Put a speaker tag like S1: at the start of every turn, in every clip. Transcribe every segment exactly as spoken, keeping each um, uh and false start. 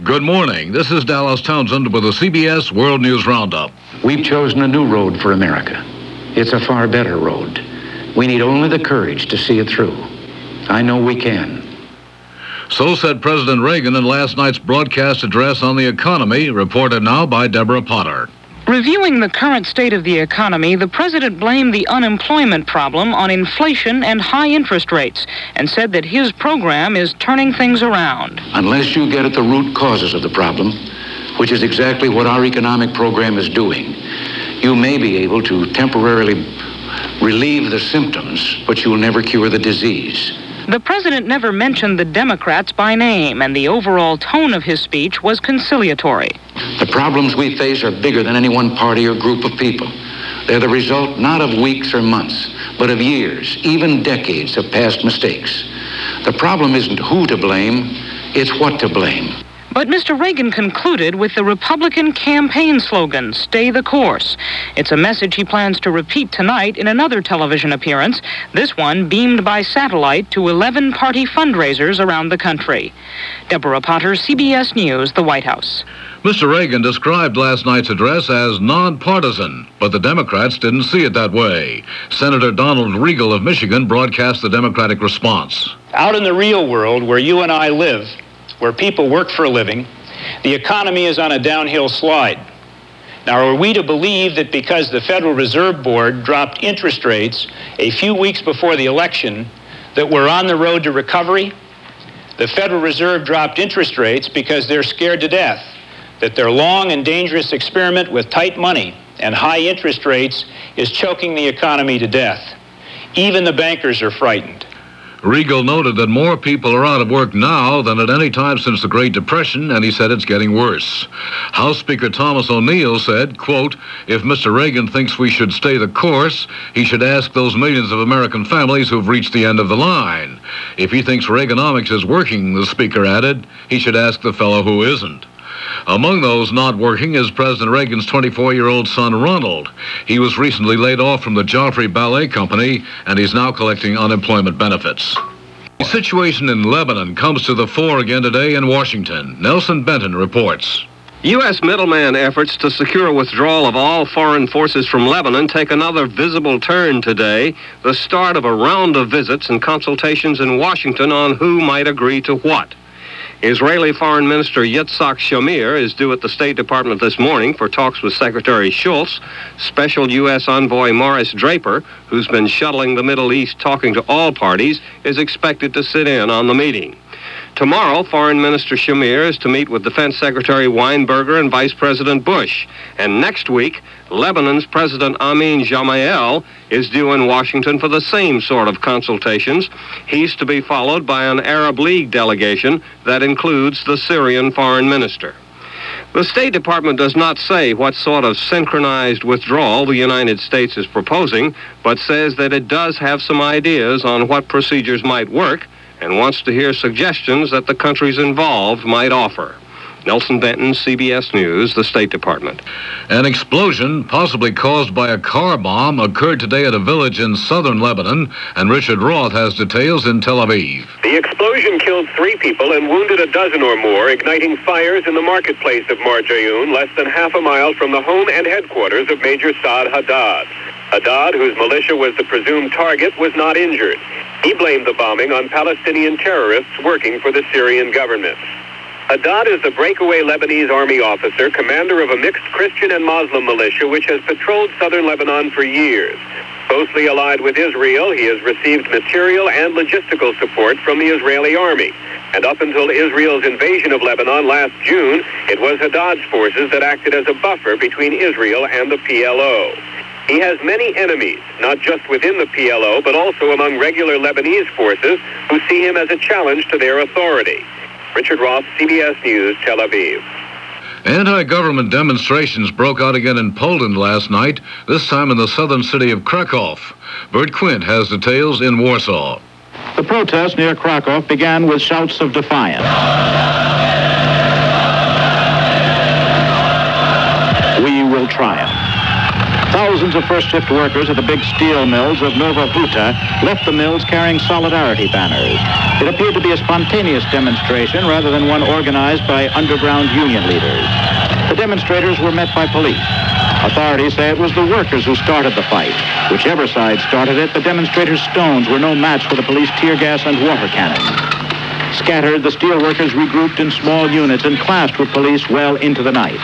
S1: Good morning. This is Dallas Townsend with the C B S World News Roundup.
S2: We've chosen a new road for America. It's a far better road. We need only the courage to see it through. I know we can.
S1: So said President Reagan in last night's broadcast address on the economy, reported now by Deborah Potter.
S3: Reviewing the current state of the economy, the president blamed the unemployment problem on inflation and high interest rates and said that his program is turning things around.
S2: Unless you get at the root causes of the problem, which is exactly what our economic program is doing, you may be able to temporarily relieve the symptoms, but you'll never cure the disease.
S3: The president never mentioned the Democrats by name, and the overall tone of his speech was conciliatory.
S2: The problems we face are bigger than any one party or group of people. They're the result not of weeks or months, but of years, even decades of past mistakes. The problem isn't who to blame, it's what to blame.
S3: But Mister Reagan concluded with the Republican campaign slogan, "Stay the course." It's a message he plans to repeat tonight in another television appearance, this one beamed by satellite to eleven party fundraisers around the country. Deborah Potter, C B S News, the White House.
S1: Mister Reagan described last night's address as nonpartisan, but the Democrats didn't see it that way. Senator Donald Regal of Michigan broadcast the Democratic response.
S4: Out in the real world, where you and I live, where people work for a living, the economy is on a downhill slide. Now, are we to believe that because the Federal Reserve Board dropped interest rates a few weeks before the election, that we're on the road to recovery? The Federal Reserve dropped interest rates because they're scared to death that their long and dangerous experiment with tight money and high interest rates is choking the economy to death. Even the bankers are frightened.
S1: Regal noted that more people are out of work now than at any time since the Great Depression, and he said it's getting worse. House Speaker Thomas O'Neill said, quote, "If Mister Reagan thinks we should stay the course, he should ask those millions of American families who've reached the end of the line. If he thinks Reaganomics is working," the speaker added, "he should ask the fellow who isn't." Among those not working is President Reagan's twenty-four-year-old son, Ronald. He was recently laid off from the Joffrey Ballet Company, and he's now collecting unemployment benefits. The situation in Lebanon comes to the fore again today in Washington. Nelson Benton reports.
S5: U S middleman efforts to secure withdrawal of all foreign forces from Lebanon take another visible turn today, the start of a round of visits and consultations in Washington on who might agree to what. Israeli Foreign Minister Yitzhak Shamir is due at the State Department this morning for talks with Secretary Shultz. Special U S Envoy Morris Draper, who's been shuttling the Middle East talking to all parties, is expected to sit in on the meeting. Tomorrow, Foreign Minister Shamir is to meet with Defense Secretary Weinberger and Vice President Bush. And next week, Lebanon's President Amin Gemayel is due in Washington for the same sort of consultations. He's to be followed by an Arab League delegation that includes the Syrian foreign minister. The State Department does not say what sort of synchronized withdrawal the United States is proposing, but says that it does have some ideas on what procedures might work and wants to hear suggestions that the countries involved might offer. Nelson Benton, C B S News, the State Department.
S1: An explosion, possibly caused by a car bomb, occurred today at a village in southern Lebanon, and Richard Roth has details in Tel Aviv.
S6: The explosion killed three people and wounded a dozen or more, igniting fires in the marketplace of Marjayoun, less than half a mile from the home and headquarters of Major Saad Haddad. Haddad, whose militia was the presumed target, was not injured. He blamed the bombing on Palestinian terrorists working for the Syrian government. Haddad is the breakaway Lebanese army officer, commander of a mixed Christian and Muslim militia which has patrolled southern Lebanon for years. Closely allied with Israel, he has received material and logistical support from the Israeli army. And up until Israel's invasion of Lebanon last June, it was Haddad's forces that acted as a buffer between Israel and the P L O. He has many enemies, not just within the P L O, but also among regular Lebanese forces who see him as a challenge to their authority. Richard Roth, C B S News, Tel Aviv.
S1: Anti-government demonstrations broke out again in Poland last night, this time in the southern city of Krakow. Bert Quint has details in Warsaw.
S7: The protest near Krakow began with shouts of defiance. We will triumph. Thousands Thousands of first-shift workers at the big steel mills of Nova Huta left the mills carrying solidarity banners. It appeared to be a spontaneous demonstration rather than one organized by underground union leaders. The demonstrators were met by police. Authorities say it was the workers who started the fight. Whichever side started it, the demonstrators' stones were no match for the police tear gas and water cannon. Scattered, the steel workers regrouped in small units and clashed with police well into the night.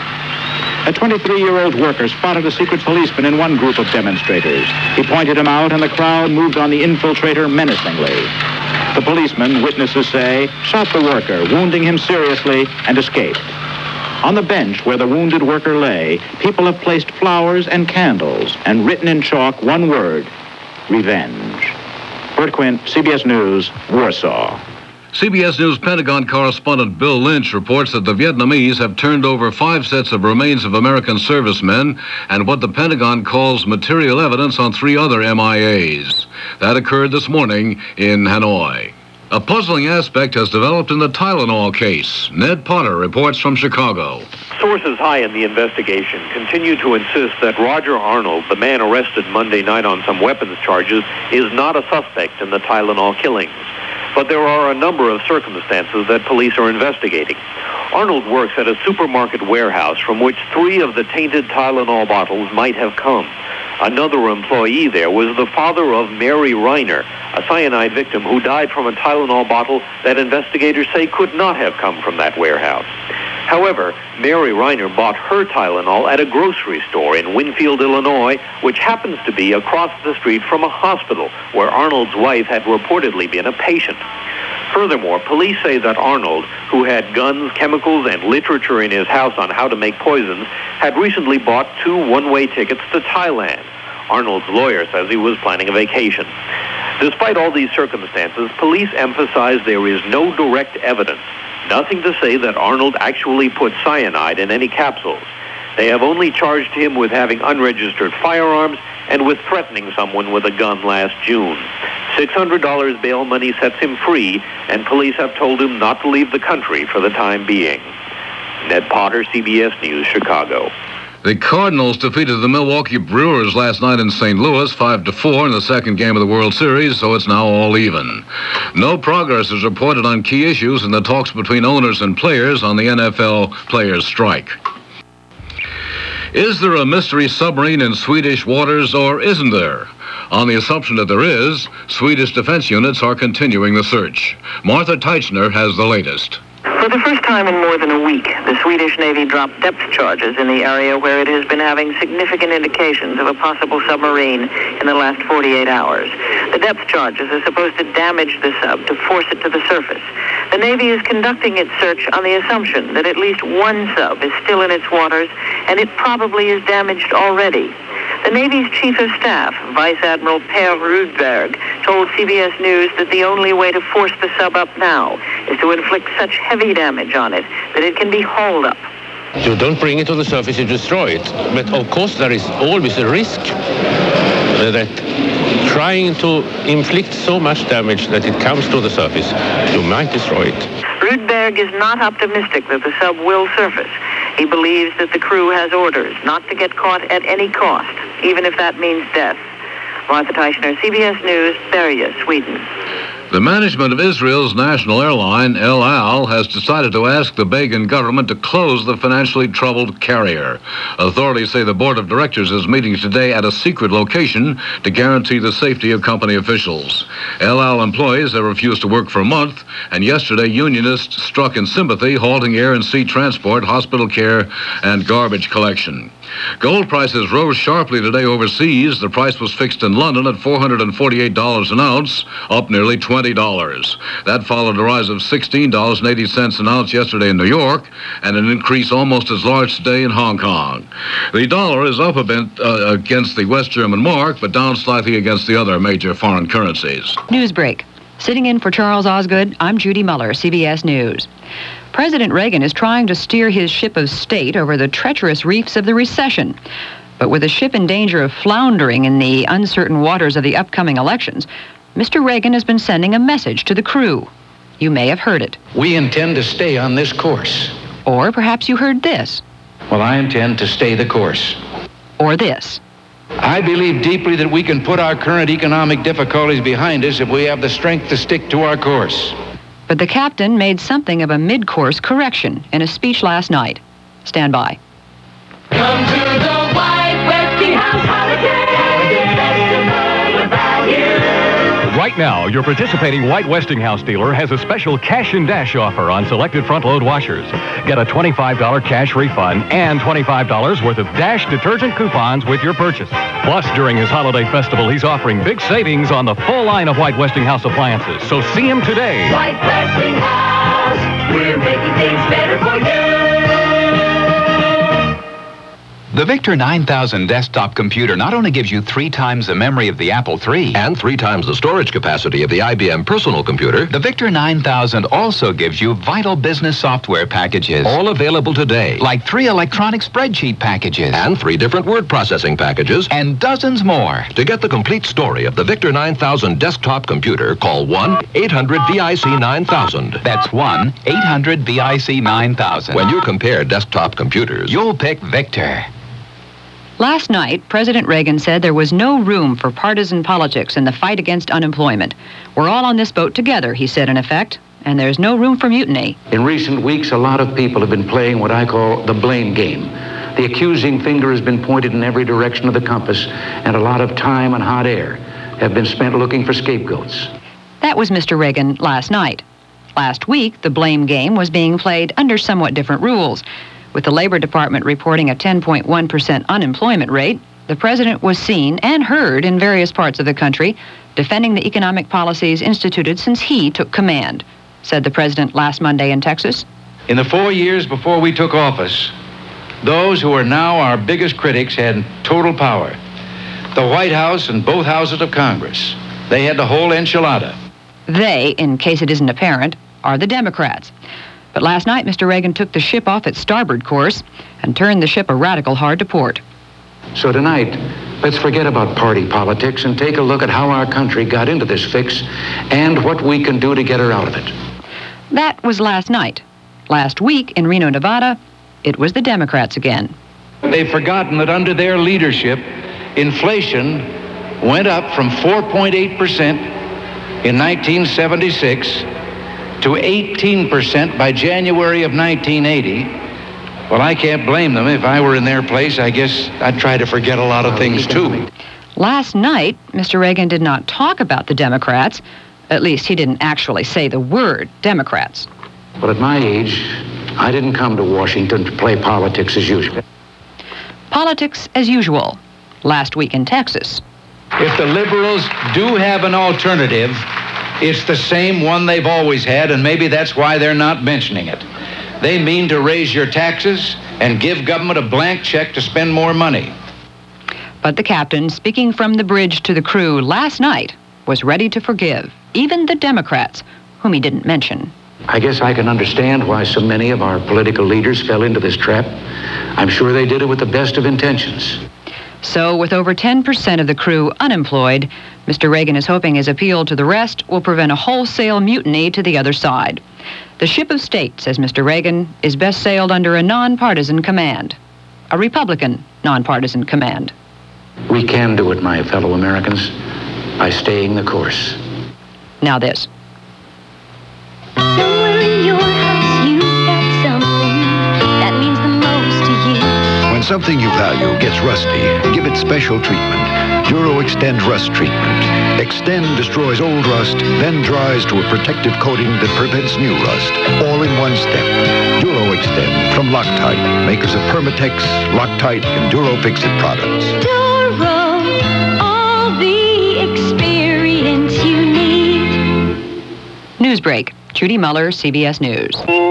S7: A twenty-three-year-old worker spotted a secret policeman in one group of demonstrators. He pointed him out, and the crowd moved on the infiltrator menacingly. The policeman, witnesses say, shot the worker, wounding him seriously, and escaped. On the bench where the wounded worker lay, people have placed flowers and candles and written in chalk one word: revenge. Bert Quint, C B S News, Warsaw.
S1: C B S News Pentagon correspondent Bill Lynch reports that the Vietnamese have turned over five sets of remains of American servicemen and what the Pentagon calls material evidence on three other M I As. That occurred this morning in Hanoi. A puzzling aspect has developed in the Tylenol case. Ned Potter reports from Chicago.
S8: Sources high in the investigation continue to insist that Roger Arnold, the man arrested Monday night on some weapons charges, is not a suspect in the Tylenol killings. But there are a number of circumstances that police are investigating. Arnold works at a supermarket warehouse from which three of the tainted Tylenol bottles might have come. Another employee there was the father of Mary Reiner, a cyanide victim who died from a Tylenol bottle that investigators say could not have come from that warehouse. However, Mary Reiner bought her Tylenol at a grocery store in Winfield, Illinois, which happens to be across the street from a hospital where Arnold's wife had reportedly been a patient. Furthermore, police say that Arnold, who had guns, chemicals, and literature in his house on how to make poisons, had recently bought two one-way tickets to Thailand. Arnold's lawyer says he was planning a vacation. Despite all these circumstances, police emphasize there is no direct evidence, nothing to say that Arnold actually put cyanide in any capsules. They have only charged him with having unregistered firearms and with threatening someone with a gun last June. six hundred dollars bail money sets him free, and police have told him not to leave the country for the time being. Ned Potter, C B S News, Chicago.
S1: The Cardinals defeated the Milwaukee Brewers last night in Saint Louis, five to four in the second game of the World Series, so it's now all even. No progress is reported on key issues in the talks between owners and players on the N F L players' strike. Is there a mystery submarine in Swedish waters, or isn't there? On the assumption that there is, Swedish defense units are continuing the search. Martha Teichner has the latest.
S9: For the first time in more than a week, the Swedish Navy dropped depth charges in the area where it has been having significant indications of a possible submarine in the last forty-eight hours. The depth charges are supposed to damage the sub to force it to the surface. The Navy is conducting its search on the assumption that at least one sub is still in its waters, and it probably is damaged already. The Navy's Chief of Staff, Vice Admiral Per Rudberg, told C B S News that the only way to force the sub up now is to inflict such heavy damage on it that it can be hauled up.
S10: You don't bring it to the surface, you destroy it. But of course there is always a risk that trying to inflict so much damage that it comes to the surface, you might destroy it.
S9: Rudberg is not optimistic that the sub will surface. He believes that the crew has orders not to get caught at any cost, even if that means death. Martha Teichner, C B S News, Berga, Sweden.
S1: The management of Israel's national airline, El Al, has decided to ask the Begin government to close the financially troubled carrier. Authorities say the board of directors is meeting today at a secret location to guarantee the safety of company officials. El Al employees have refused to work for a month, and yesterday unionists struck in sympathy, halting air and sea transport, hospital care, and garbage collection. Gold prices rose sharply today overseas. The price was fixed in London at four hundred forty-eight dollars an ounce, up nearly twenty dollars. That followed a rise of sixteen dollars and eighty cents an ounce yesterday in New York, and an increase almost as large today in Hong Kong. The dollar is up a bit uh, against the West German mark, but down slightly against the other major foreign currencies.
S11: Newsbreak. Sitting in for Charles Osgood, I'm Judy Muller, C B S News. President Reagan is trying to steer his ship of state over the treacherous reefs of the recession. But with the ship in danger of floundering in the uncertain waters of the upcoming elections, Mister Reagan has been sending a message to the crew. You may have heard it.
S2: We intend to stay on this course.
S11: Or perhaps you heard this.
S2: Well, I intend to stay the course.
S11: Or this.
S2: I believe deeply that we can put our current economic difficulties behind us if we have the strength to stick to our course.
S11: But the captain made something of a mid-course correction in a speech last night. Stand by.
S12: Come to the White Westinghouse Holiday Festival of Value.
S13: Right now, your participating White Westinghouse dealer has a special cash and dash offer on selected front-load washers. Get a twenty-five dollars cash refund and twenty-five dollars worth of Dash detergent coupons with your purchase. Plus, during his holiday festival, he's offering big savings on the full line of White Westinghouse appliances. So see him today.
S12: White Westinghouse, we're making things better for you.
S14: The Victor nine thousand desktop computer not only gives you three times the memory of the Apple three
S15: and three times the storage capacity of the I B M personal computer,
S14: the Victor nine thousand also gives you vital business software packages.
S15: All available today.
S14: Like three electronic spreadsheet packages.
S15: And three different word processing packages.
S14: And dozens more.
S15: To get the complete story of the Victor nine thousand desktop computer, call one eight hundred V I C nine thousand.
S14: That's one eight hundred V I C nine thousand.
S15: When you compare desktop computers,
S14: you'll pick Victor.
S11: Last night, President Reagan said there was no room for partisan politics in the fight against unemployment. We're all on this boat together, he said in effect, and there's no room for mutiny.
S2: In recent weeks, a lot of people have been playing what I call the blame game. The accusing finger has been pointed in every direction of the compass, and a lot of time and hot air have been spent looking for scapegoats.
S11: That was Mister Reagan last night. Last week, the blame game was being played under somewhat different rules. With the Labor Department reporting a ten point one percent unemployment rate, the president was seen and heard in various parts of the country defending the economic policies instituted since he took command, said the president last Monday in Texas.
S2: In the four years before we took office, those who are now our biggest critics had total power. The White House and both houses of Congress. They had the whole enchilada.
S11: They, in case it isn't apparent, are the Democrats. But last night, Mister Reagan took the ship off its starboard course and turned the ship a radical hard to port.
S2: So tonight, let's forget about party politics and take a look at how our country got into this fix and what we can do to get her out of it.
S11: That was last night. Last week in Reno, Nevada, it was the Democrats again.
S2: They've forgotten that under their leadership, inflation went up from four point eight percent in nineteen seventy-six to eighteen percent by January of nineteen eighty. Well, I can't blame them. If I were in their place, I guess I'd try to forget a lot of things, too.
S11: Last night, Mister Reagan did not talk about the Democrats. At least he didn't actually say the word Democrats.
S2: But at my age, I didn't come to Washington to play politics as usual.
S11: Politics as usual. Last week in Texas.
S2: If the liberals do have an alternative, it's the same one they've always had, and maybe that's why they're not mentioning it. They mean to raise your taxes and give government a blank check to spend more money.
S11: But the captain, speaking from the bridge to the crew last night, was ready to forgive even the Democrats, whom he didn't mention.
S2: I guess I can understand why so many of our political leaders fell into this trap. I'm sure they did it with the best of intentions.
S11: So, with over ten percent of the crew unemployed, Mister Reagan is hoping his appeal to the rest will prevent a wholesale mutiny to the other side. The ship of state, says Mister Reagan, is best sailed under a nonpartisan command. A Republican nonpartisan command.
S2: We can do it, my fellow Americans, by staying the course.
S11: Now this.
S12: Somewhere in your house you've got something that means the most to you.
S16: When something you value gets rusty, give it special treatment. Duro Extend Rust Treatment. Extend destroys old rust, then dries to a protective coating that prevents new rust, all in one step. Duro Extend from Loctite, makers of Permatex, Loctite, and Duro Fix-It products.
S12: Duro, all the experience you need.
S11: Newsbreak. Judy Muller, C B S News.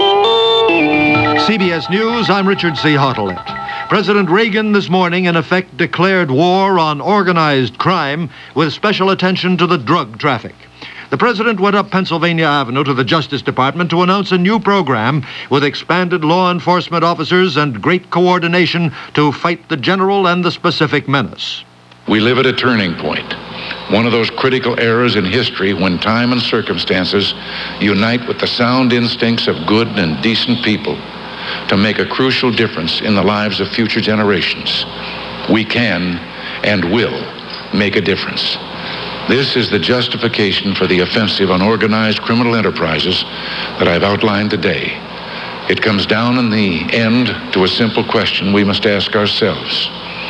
S17: C B S News, I'm Richard C. Hottelet. President Reagan this morning, in effect, declared war on organized crime with special attention to the drug traffic. The president went up Pennsylvania Avenue to the Justice Department to announce a new program with expanded law enforcement officers and great coordination to fight the general and the specific menace.
S18: We live at a turning point, one of those critical eras in history when time and circumstances unite with the sound instincts of good and decent people to make a crucial difference in the lives of future generations. We can and will make a difference. This is the justification for the offensive on organized criminal enterprises that I've outlined today. It comes down in the end to a simple question we must ask ourselves.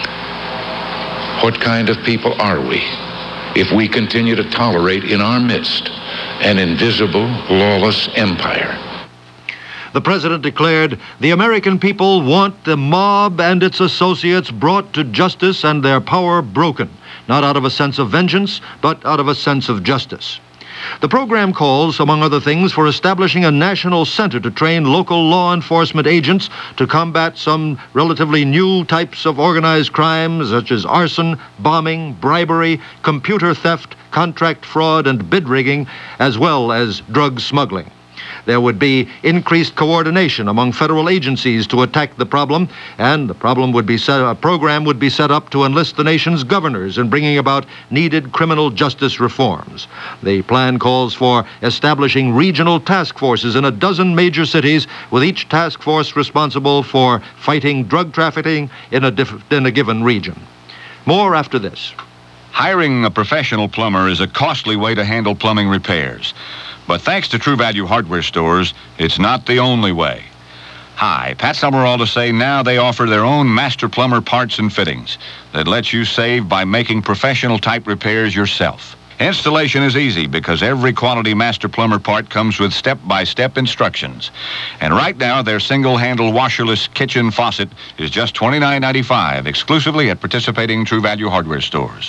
S18: What kind of people are we if we continue to tolerate in our midst an invisible, lawless empire?
S17: The president declared, "The American people want the mob and its associates brought to justice and their power broken, not out of a sense of vengeance, but out of a sense of justice." The program calls, among other things, for establishing a national center to train local law enforcement agents to combat some relatively new types of organized crimes such as arson, bombing, bribery, computer theft, contract fraud, and bid rigging, as well as drug smuggling. There would be increased coordination among federal agencies to attack the problem, and the problem would be set, a program would be set up to enlist the nation's governors in bringing about needed criminal justice reforms. The plan calls for establishing regional task forces in a dozen major cities, with each task force responsible for fighting drug trafficking in a, diff- in a given region. More after this.
S19: Hiring a professional plumber is a costly way to handle plumbing repairs. But thanks to True Value Hardware Stores, it's not the only way. Hi, Pat Summerall to say now they offer their own master plumber parts and fittings that let you save by making professional-type repairs yourself. Installation is easy because every quality master plumber part comes with step-by-step instructions. And right now, their single-handle washerless kitchen faucet is just twenty-nine ninety-five, exclusively at participating True Value Hardware Stores.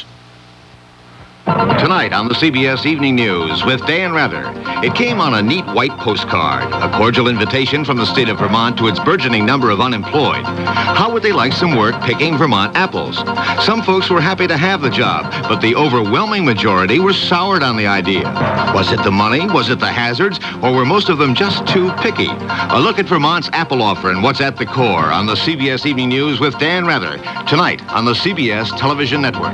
S20: Tonight on the C B S Evening News with Dan Rather. It came on a neat white postcard, a cordial invitation from the state of Vermont to its burgeoning number of unemployed. How would they like some work picking Vermont apples? Some folks were happy to have the job, but the overwhelming majority were soured on the idea. Was it the money? Was it the hazards? Or were most of them just too picky? A look at Vermont's apple offer and what's at the core on the C B S Evening News with Dan Rather. Tonight on the C B S Television Network.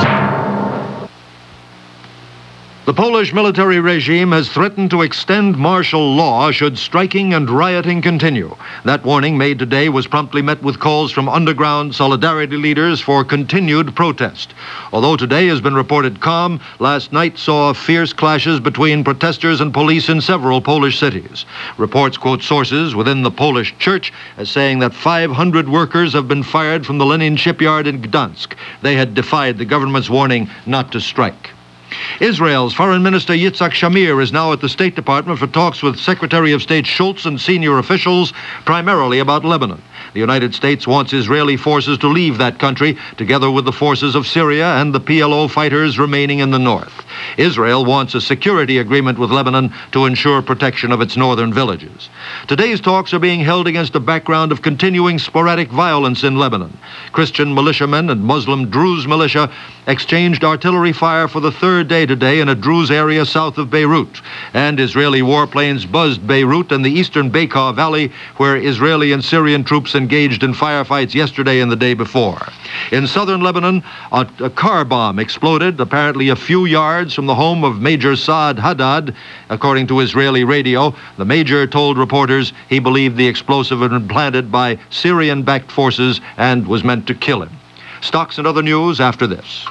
S17: The Polish military regime has threatened to extend martial law should striking and rioting continue. That warning made today was promptly met with calls from underground solidarity leaders for continued protest. Although today has been reported calm, last night saw fierce clashes between protesters and police in several Polish cities. Reports quote sources within the Polish church as saying that five hundred workers have been fired from the Lenin shipyard in Gdansk. They had defied the government's warning not to strike. Israel's Foreign Minister Yitzhak Shamir is now at the State Department for talks with Secretary of State Schultz and senior officials, primarily about Lebanon. The United States wants Israeli forces to leave that country, together with the forces of Syria and the P L O fighters remaining in the north. Israel wants a security agreement with Lebanon to ensure protection of its northern villages. Today's talks are being held against a background of continuing sporadic violence in Lebanon. Christian militiamen and Muslim Druze militia exchanged artillery fire for the third day today in a Druze area south of Beirut, and Israeli warplanes buzzed Beirut and the eastern Bekaa Valley, where Israeli and Syrian troops engaged in firefights yesterday and the day before. In southern Lebanon, a, a car bomb exploded, apparently a few yards from the home of Major Saad Haddad. According to Israeli radio, the major told reporters he believed the explosive had been planted by Syrian-backed forces and was meant to kill him. Stocks and other news after this.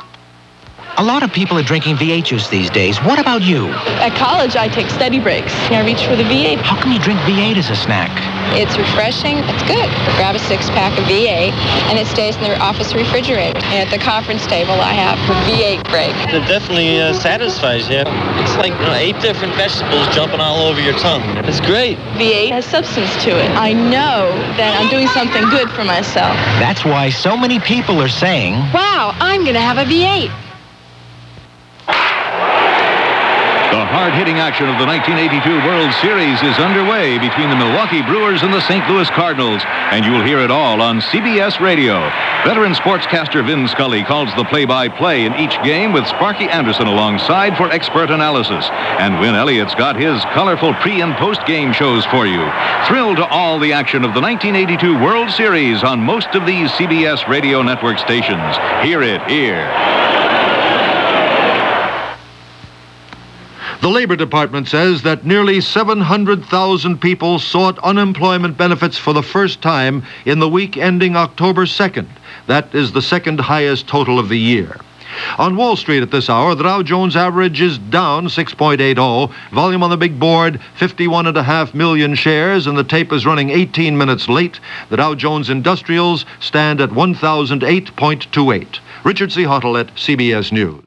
S21: A lot of people are drinking V eight juice these days. What about you?
S22: At college, I take steady breaks. I reach for the V eight.
S21: How come you drink V eight as a snack?
S22: It's refreshing. It's good. Grab a six-pack of V eight, and it stays in the office refrigerator. And at the conference table, I have a V eight break.
S23: It definitely uh, satisfies you. It's like you know, eight different vegetables jumping all over your tongue. It's great.
S22: V eight has substance to it. I know that I'm doing something good for myself.
S21: That's why so many people are saying,
S22: wow, I'm going to have a V eight.
S24: The hard-hitting action of the nineteen eighty-two World Series is underway between the Milwaukee Brewers and the Saint Louis Cardinals, and you'll hear it all on C B S Radio. Veteran sportscaster Vin Scully calls the play-by-play in each game with Sparky Anderson alongside for expert analysis. And Win Elliott's got his colorful pre- and post-game shows for you. Thrill to all the action of the nineteen eighty-two World Series on most of these C B S Radio Network stations. Hear it here.
S17: The Labor Department says that nearly seven hundred thousand people sought unemployment benefits for the first time in the week ending October second. That is the second highest total of the year. On Wall Street at this hour, the Dow Jones average is down six point eight oh. Volume on the big board, fifty-one point five million shares, and the tape is running eighteen minutes late. The Dow Jones Industrials stand at one thousand eight point two eight. Richard C. Hottle at C B S News.